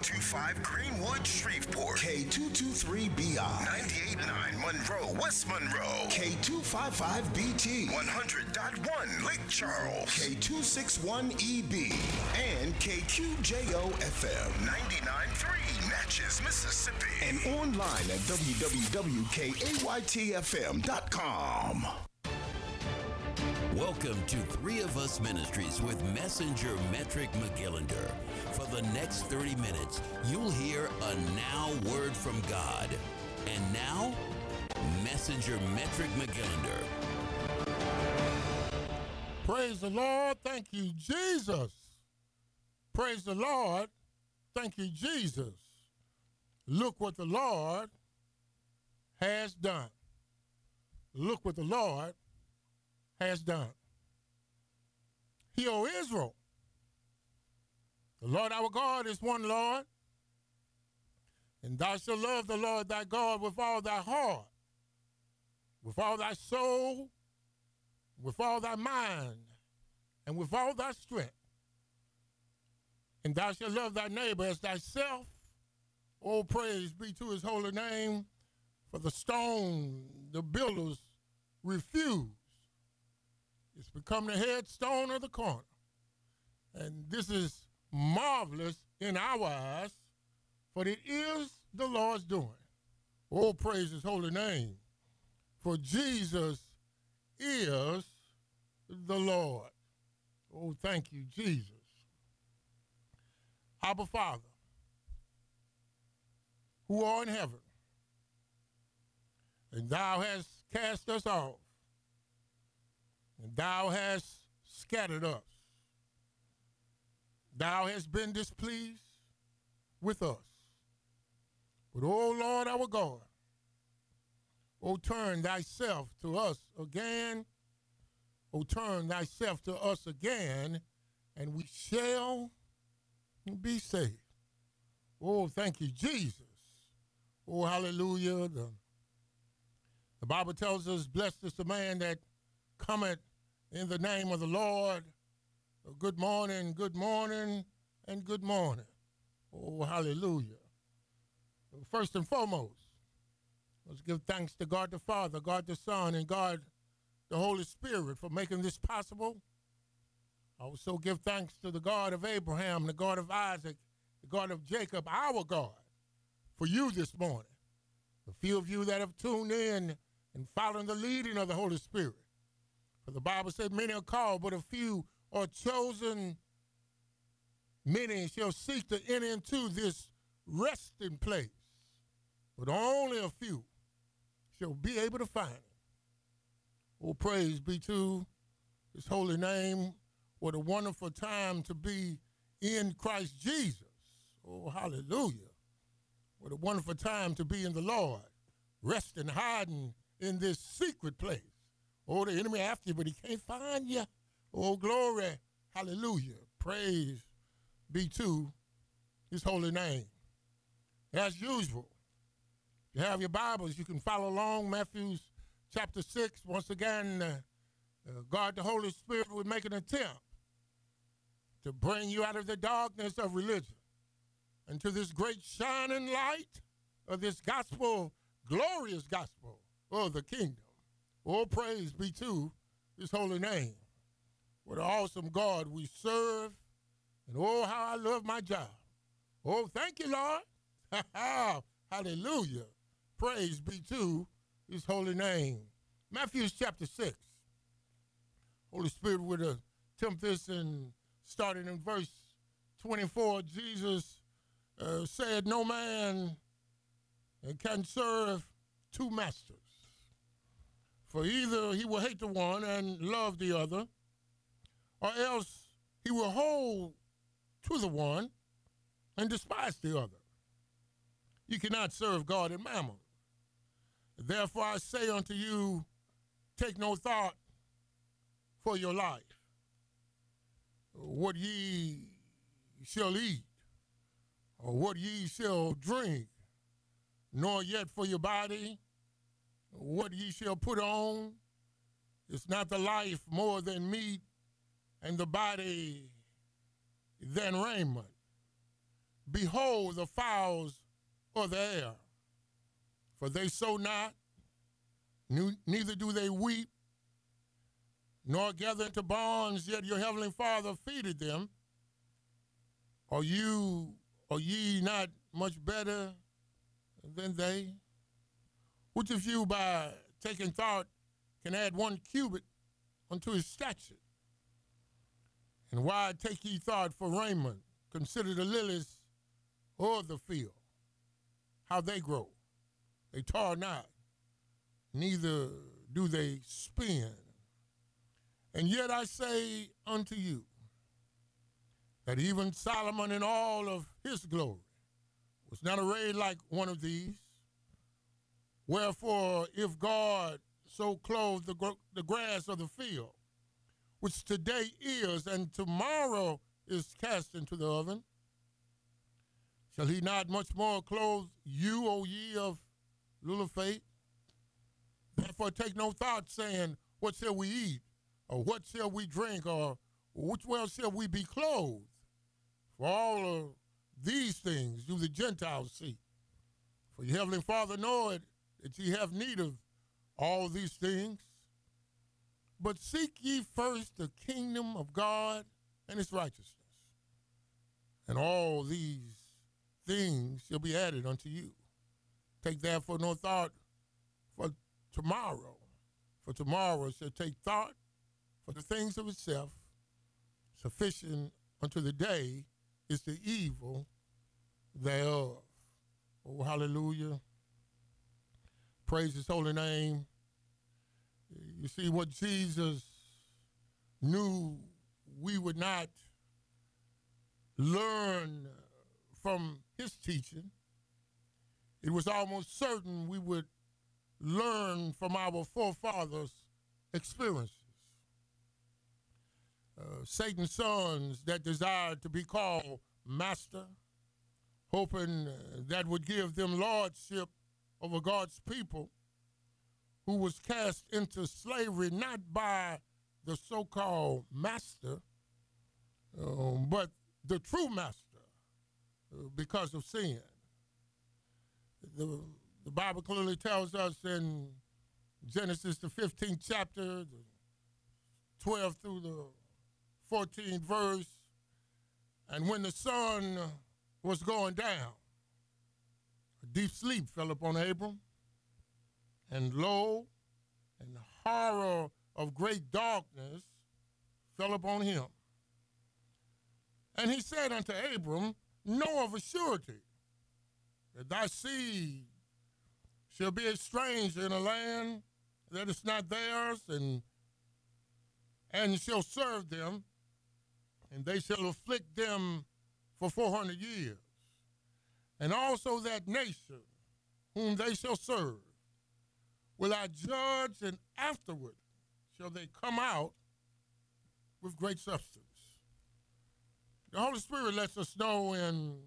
125 Greenwood, Shreveport. K223BI. 98.9 Monroe, West Monroe. K255BT. 100.1 Lake Charles. K261EB. And KQJO-FM. 99.3 Natchez, Mississippi. And online at www.kaytfm.com. Welcome to Three of Us Ministries with Messenger Metric McGillinder. For the next 30 minutes, you'll hear a now word from God. And now, Messenger Metric McGillinder. Praise the Lord. Thank you, Jesus. Praise the Lord. Thank you, Jesus. Look what the Lord has done. Look what the Lord has done. Hear, O Israel, the Lord our God is one Lord, and thou shalt love the Lord thy God with all thy heart, with all thy soul, with all thy mind, and with all thy strength. And thou shalt love thy neighbor as thyself. All praise be to his holy name. For the stone the builders refused, it's become the headstone of the corner. And this is marvelous in our eyes, for it is the Lord's doing. Oh, praise his holy name. For Jesus is the Lord. Oh, thank you, Jesus. Abba Father, who art in heaven, and thou hast cast us off, and thou hast scattered us. Thou hast been displeased with us. But, O Lord our God, O turn thyself to us again. O turn thyself to us again, and we shall be saved. Oh, thank you, Jesus. Oh, hallelujah. The Bible tells us, blessed is the man that cometh in the name of the Lord. Good morning, and good morning. Oh, hallelujah. First and foremost, let's give thanks to God the Father, God the Son, and God the Holy Spirit for making this possible. I also give thanks to the God of Abraham, the God of Isaac, the God of Jacob, our God, for you this morning. The few of you that have tuned in and following the leading of the Holy Spirit. For the Bible said, many are called, but a few are chosen. Many shall seek to enter into this resting place, but only a few shall be able to find it. Oh, praise be to his holy name. What a wonderful time to be in Christ Jesus. Oh, hallelujah. What a wonderful time to be in the Lord, resting, hiding in this secret place. Oh, the enemy after you, but he can't find you. Oh, glory. Hallelujah. Praise be to his holy name. As usual, if you have your Bibles, you can follow along. Matthew chapter 6. Once again, God the Holy Spirit will make an attempt to bring you out of the darkness of religion into this great shining light of this gospel, glorious gospel of the kingdom. Oh, praise be to his holy name. What an awesome God we serve. And oh, how I love my job. Oh, thank you, Lord. Hallelujah. Praise be to his holy name. Matthew chapter 6. Holy Spirit would attempt this and starting in verse 24, Jesus said, no man can serve two masters. For either he will hate the one and love the other, or else he will hold to the one and despise the other. You cannot serve God and mammon. Therefore I say unto you, take no thought for your life, what ye shall eat, or what ye shall drink, nor yet for your body, what ye shall put on. Is not the life more than meat, and the body than raiment? behold the fowls of the air, for they sow not, neither do they weep, nor gather into barns, yet your heavenly Father feedeth them. Are ye not much better than they? Which of you by taking thought can add 1 cubit unto his stature? And why take ye thought for raiment? Consider the lilies of the field, how they grow. They toil not, neither do they spin. And yet I say unto you, that even Solomon in all of his glory was not arrayed like one of these. Wherefore, if God so clothed the grass of the field, which today is and tomorrow is cast into the oven, shall he not much more clothe you, O ye of little faith? Therefore take no thought, saying, what shall we eat? Or what shall we drink? Or which way shall we be clothed? For all of these things do the Gentiles seek. For your heavenly Father knoweth that ye have need of all these things. But seek ye first the kingdom of God and his righteousness, and all these things shall be added unto you. Take therefore no thought for tomorrow shall take thought for the things of itself. Sufficient unto the day is the evil thereof. Oh, hallelujah. Praise his holy name. You see, what Jesus knew we would not learn from his teaching, it was almost certain we would learn from our forefathers' experiences. Satan's sons that desired to be called master, hoping that would give them lordship over God's people, who was cast into slavery not by the so-called master, but the true master, because of sin. The Bible clearly tells us in Genesis, the 15th chapter, the 12th through the 14th verse, and when the sun was going down, a deep sleep fell upon Abram, and lo, and the horror of great darkness fell upon him. And he said unto Abram, know of a surety that thy seed shall be a stranger in a land that is not theirs, and shall serve them, and they shall afflict them for 400 years. And also that nation whom they shall serve will I judge, and afterward shall they come out with great substance. The Holy Spirit lets us know in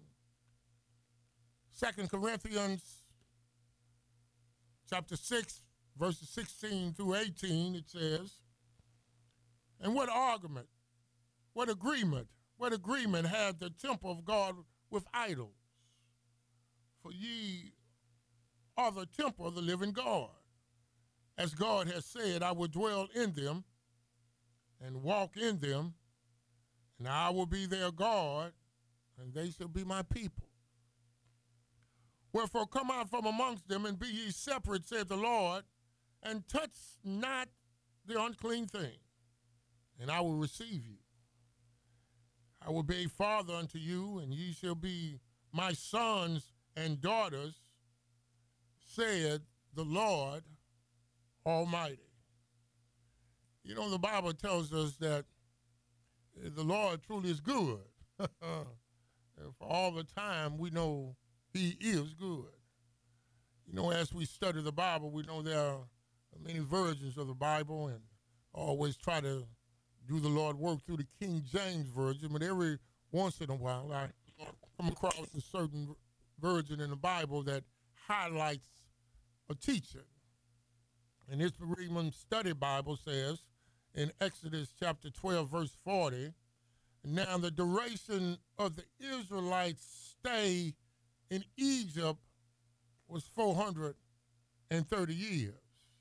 2 Corinthians chapter 6, verses 16 through 18, it says, and what argument, what agreement had the temple of God with idols? For ye are the temple of the living God. As God has said, I will dwell in them and walk in them, and I will be their God, and they shall be my people. Wherefore come out from amongst them, and be ye separate, saith the Lord, and touch not the unclean thing, and I will receive you. I will be a father unto you, and ye shall be my sons and daughters, said the Lord Almighty. You know, the Bible tells us that the Lord truly is good. For all the time, we know he is good. You know, as we study the Bible, we know there are many versions of the Bible, and always try to do the Lord work through the King James Version, but every once in a while I come across a certain version in the Bible that highlights a teaching. And this Berean Study Bible says in Exodus chapter 12, verse 40, now the duration of the Israelites' stay in Egypt was 430 years.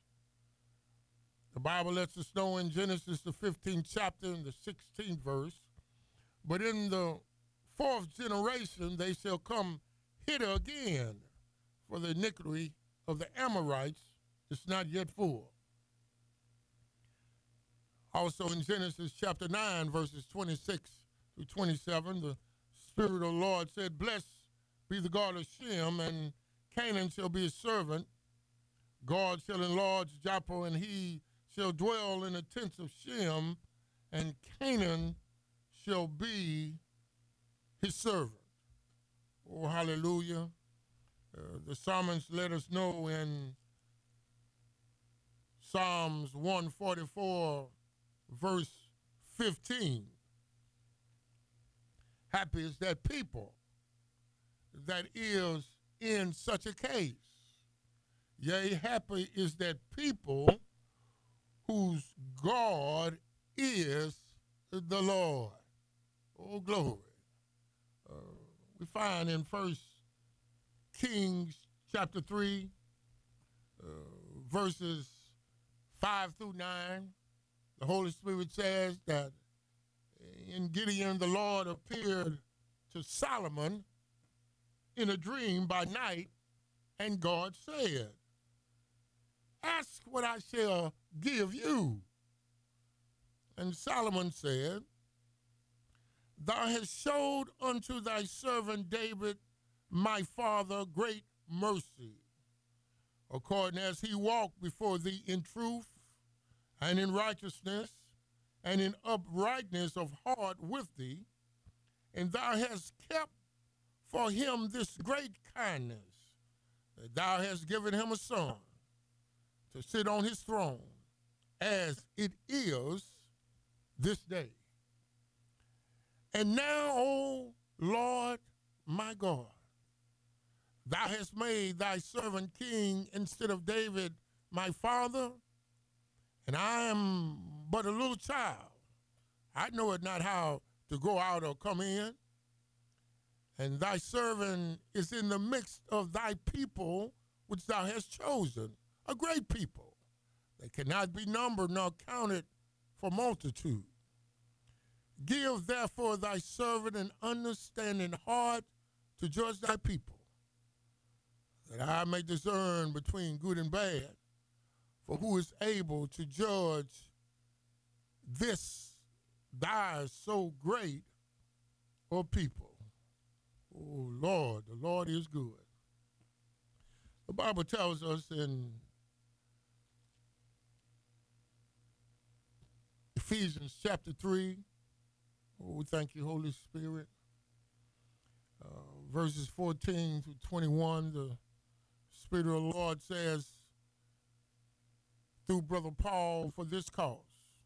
The Bible lets us know in Genesis, the 15th chapter and the 16th verse, but in the fourth generation they shall come hither again, for the iniquity of the Amorites is not yet full. Also in Genesis chapter 9, verses 26 through 27, the Spirit of the Lord said, Blessed be the God of Shem, and Canaan shall be his servant. God shall enlarge Joppa, and he shall dwell in the tents of Shem, and Canaan shall be his servant. Oh, hallelujah. The psalmist let us know in Psalms 144, verse 15, happy is that people that is in such a case. Yea, happy is that people whose God is the Lord. Oh, glory. We find in 1 Kings chapter 3, verses 5 through 9, the Holy Spirit says that in Gideon the Lord appeared to Solomon in a dream by night, and God said, Ask what I shall give you. And Solomon said, Thou hast showed unto thy servant David, my father, great mercy, according as he walked before thee in truth and in righteousness and in uprightness of heart with thee, and thou hast kept for him this great kindness, that thou hast given him a son to sit on his throne, as it is this day. And now, O Lord my God, thou hast made thy servant king instead of David my father, and I am but a little child. I know it not how to go out or come in. And thy servant is in the midst of thy people, which thou hast chosen, a great people. They cannot be numbered nor counted for multitude. Give therefore thy servant an understanding heart to judge thy people, that I may discern between good and bad. For who is able to judge this thy so great a people? Oh, Lord, the Lord is good. The Bible tells us in Ephesians chapter 3, oh, we thank you, Holy Spirit, verses 14 through 21, the Spirit of the Lord says, through Brother Paul, for this cause,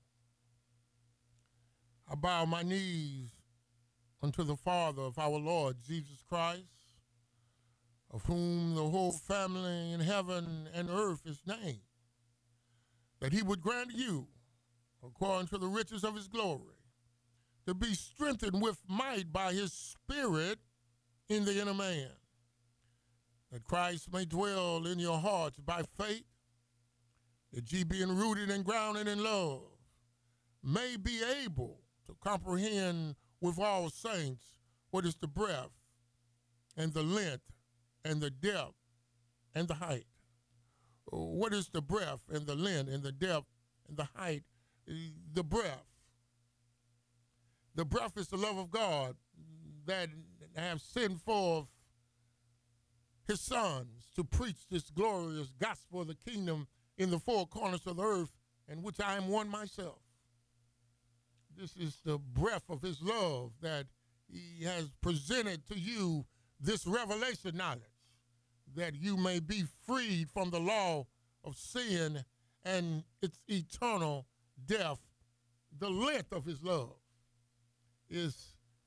I bow my knees unto the Father of our Lord Jesus Christ, of whom the whole family in heaven and earth is named, that he would grant you, according to the riches of his glory, to be strengthened with might by his Spirit in the inner man, that Christ may dwell in your hearts by faith, that ye being rooted and grounded in love may be able to comprehend with all saints what is the breadth and the length and the depth and the height. What is the breadth and the length and the depth and the height? The breadth. The breadth is the love of God that have sent forth his sons to preach this glorious gospel of the kingdom in the four corners of the earth, in which I am one myself. This is the breath of his love that he has presented to you, this revelation knowledge, that you may be freed from the law of sin and its eternal death. The length of his love is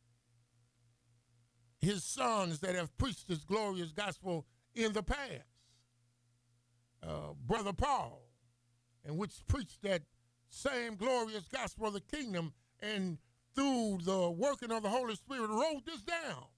his sons that have preached this glorious gospel in the past. Brother Paul, and which preached that same glorious gospel of the kingdom, and through the working of the Holy Spirit wrote this down